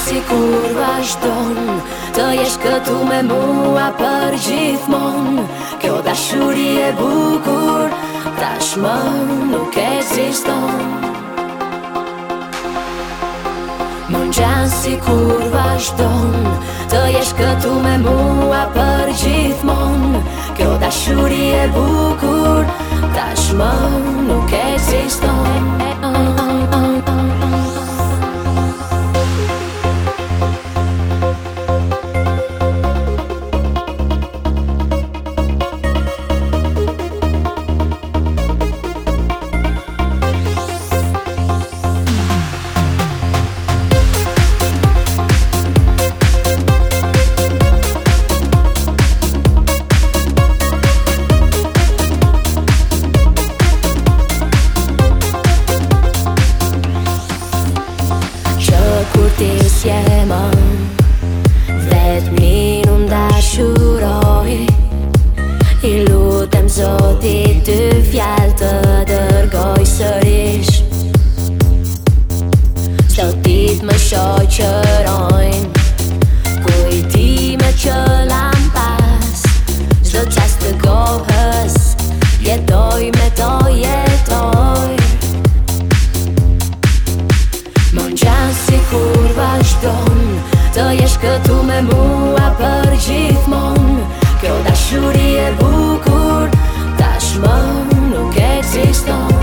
si kur vazhdon, të jesh këtu me mua për gjithmon. Kjo dashuri e bukur tashmë nuk ekziston. Më ngjan si kur vazhdon, të jesh këtu me mua për gjithmon. Kjo dashuri e bukur tashmë nuk ekziston. Kur ti s'jema, vetëmi nuk dashuroj. I lutem Zotit ty fjalë të dërgoj sërish. Çdo ditë më shoqërojnë kujtime që lam pas. Çdo çast të kohës jetoj me to, jetoj. Më ngjan si kur vazhdon, të jesh këtu me mua për gjithmon. Kjo dashuri e bukur tashmë nuk ekziston.